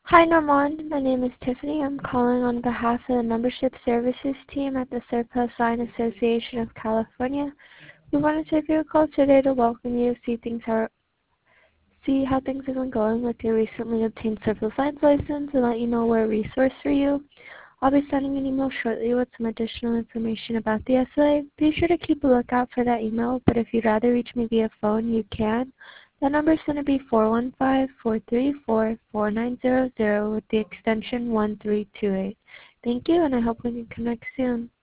Hi Normand, my name is Tiffany. I'm calling on behalf of the Membership Services team at the Surplus Line Association of California. We wanted to give you a call today to welcome you, see how things have been going with your recently obtained Surplus Lines license, and let you know we're a resource for you. I'll be sending an email shortly with some additional information about the SLA. Be sure to keep a lookout for that email, but if you'd rather reach me via phone, you can. That number is going to be 415-434-4900 with the extension 1328. Thank you, and I hope we can connect soon.